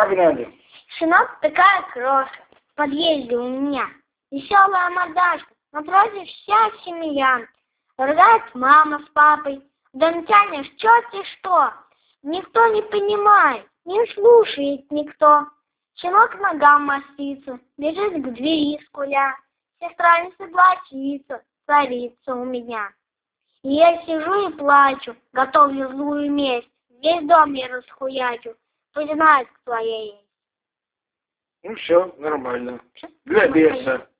Погнали. Сынок, такая крошка в подъезде у меня. Веселая мордашка, напротив вся семья. Ругает мама с папой, да натянешь черти что. Никто не понимает, не слушает никто. Щенок к ногам мастится, бежит к двери скуля. Сестра не согласится, царица у меня. И я сижу и плачу, готовлю злую месть. Весь дом я расхуячу, пусть знает, кто я есть. Ну все, нормально. Для беса.